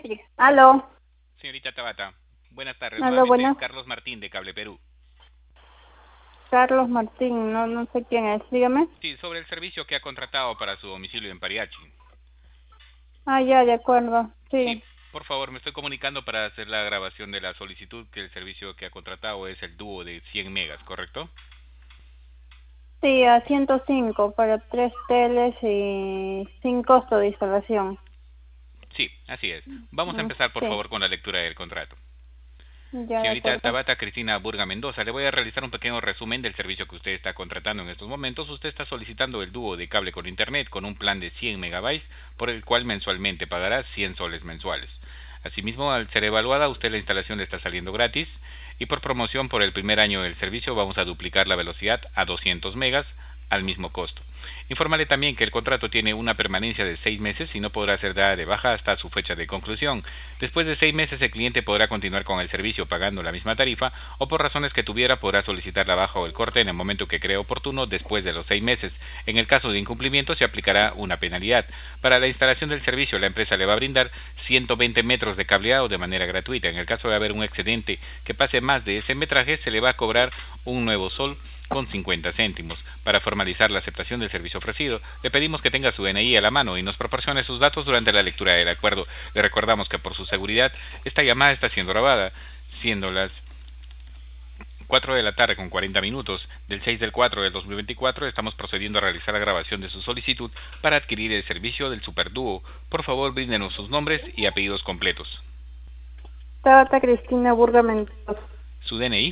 Matrix. Aló. Señorita Tabata, buenas tardes. Aló, Nuevamente, buenas. Carlos Martín de Cable Perú. Carlos Martín, no sé quién es, dígame. Sí, sobre el servicio que ha contratado para su domicilio en Pariachi. Ah, ya, de acuerdo. Sí, Sí, por favor, me estoy comunicando para hacer la grabación de la solicitud, que el servicio que ha contratado es el dúo de 100 megas, ¿correcto? sí, a 105 para 3 teles y sin costo de instalación. Sí, así es. Vamos a empezar, por Sí, favor, con la lectura del contrato. ya, de Señorita acuerdo. Tabata Cristina Burga Mendoza, le voy a realizar un pequeño resumen del servicio que usted está contratando en estos momentos. Usted está solicitando el dúo de cable con internet con un plan de 100 megabytes, por el cual mensualmente pagará 100 soles mensuales. Asimismo, al ser evaluada, usted la instalación le está saliendo gratis, y por promoción por el primer año del servicio vamos a duplicar la velocidad a 200 megas al mismo costo. Infórmale también que el contrato tiene una permanencia de 6 meses y no podrá ser dada de baja hasta su fecha de conclusión. Después de 6 meses el cliente podrá continuar con el servicio pagando la misma tarifa, o por razones que tuviera podrá solicitar la baja o el corte en el momento que cree oportuno después de los 6 meses. En el caso de incumplimiento se aplicará una penalidad. Para la instalación del servicio la empresa le va a brindar 120 metros de cableado de manera gratuita. En el caso de haber un excedente que pase más de ese metraje se le va a cobrar un nuevo sol con 50 céntimos. Para formalizar la aceptación del servicio ofrecido, le pedimos que tenga su DNI a la mano y nos proporcione sus datos durante la lectura del acuerdo. Le recordamos que por su seguridad, esta llamada está siendo grabada, siendo las 4 de la tarde con 40 minutos del 6 del 4 del 2024, estamos procediendo a realizar la grabación de su solicitud para adquirir el servicio del Superdúo. Por favor, bríndenos sus nombres y apellidos completos. Tabata Cristina Burga Mendoza. Su DNI,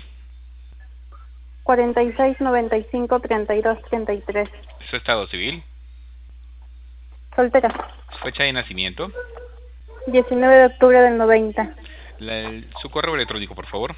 46953233. su estado civil, Soltera. su fecha de nacimiento, 19 de octubre del 90. su correo electrónico, por favor.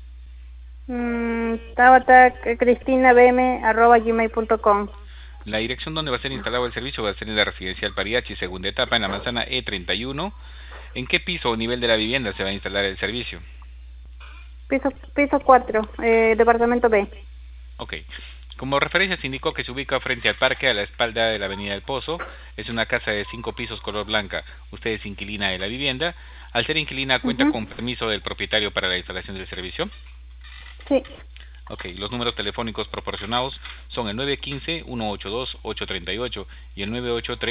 Tabata Cristina BM@gmail.com. La dirección donde va a ser instalado el servicio va a ser en la residencial Pariachi, segunda etapa, en la manzana E31. ¿En qué piso o nivel de la vivienda se va a instalar el servicio? Piso 4, departamento B. Ok. Como referencia se indicó que se ubica frente al parque, a la espalda de la avenida El Pozo. Es una casa de 5 pisos color blanca. Usted es inquilina de la vivienda. Al ser inquilina, ¿cuenta Ujú. con permiso del propietario para la instalación del servicio? Sí, Ok, los números telefónicos proporcionados son el 915-182-838 y el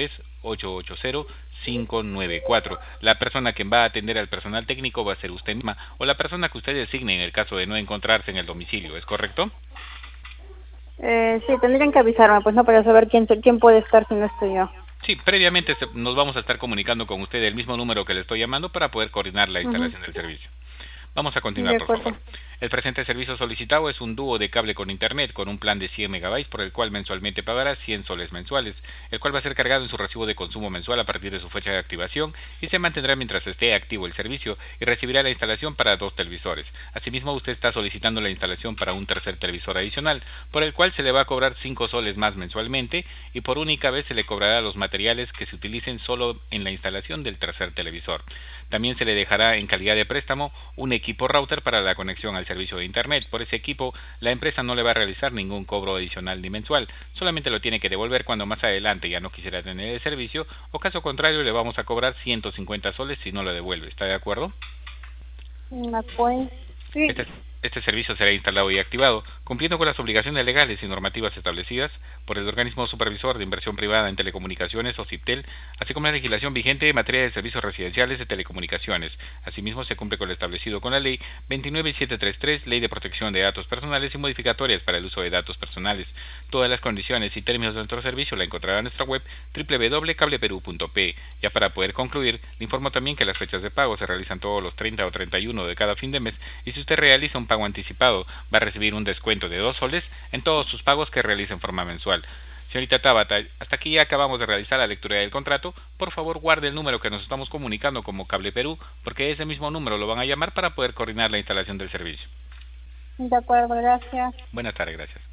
983-880-594. La persona que va a atender al personal técnico va a ser usted misma o la persona que usted designe en el caso de no encontrarse en el domicilio, ¿es correcto? sí, tendrían que avisarme, pues no, para saber quién puede estar si no estoy yo. Sí, previamente nos vamos a estar comunicando con usted el mismo número que le estoy llamando para poder coordinar la Ujú. instalación del servicio. Vamos a continuar, De por favor. acuerdo. El presente servicio solicitado es un dúo de cable con internet con un plan de 100 megabytes por el cual mensualmente pagará 100 soles mensuales, el cual va a ser cargado en su recibo de consumo mensual a partir de su fecha de activación y se mantendrá mientras esté activo el servicio y recibirá la instalación para 2 televisores. Asimismo, usted está solicitando la instalación para un tercer televisor adicional, por el cual se le va a cobrar 5 soles más mensualmente y por única vez se le cobrará los materiales que se utilicen solo en la instalación del tercer televisor. También se le dejará en calidad de préstamo un equipo router para la conexión al servicio de internet. Por ese equipo, la empresa no le va a realizar ningún cobro adicional ni mensual, solamente lo tiene que devolver cuando más adelante ya no quisiera tener el servicio, o caso contrario le vamos a cobrar 150 soles si no lo devuelve. ¿Está de acuerdo? Pues, sí. Este, este servicio será instalado y activado, cumpliendo con las obligaciones legales y normativas establecidas por el organismo supervisor de inversión privada en telecomunicaciones o CIPTEL, así como la legislación vigente en materia de servicios residenciales de telecomunicaciones. Asimismo, se cumple con lo establecido con la Ley 29733, Ley de Protección de Datos Personales y modificatorias para el uso de datos personales. Todas las condiciones y términos de nuestro servicio la encontrará en nuestra web www.cableperu.pe. Ya para poder concluir, le informo también que las fechas de pago se realizan todos los 30 o 31 de cada fin de mes, y si usted realiza un pago anticipado va a recibir un descuento de 2 soles en todos sus pagos que realice en forma mensual. Señorita Tabata, hasta aquí ya acabamos de realizar la lectura del contrato. Por favor, guarde el número que nos estamos comunicando como Cable Perú, porque ese mismo número lo van a llamar para poder coordinar la instalación del servicio. De acuerdo, gracias. Buenas tardes, gracias.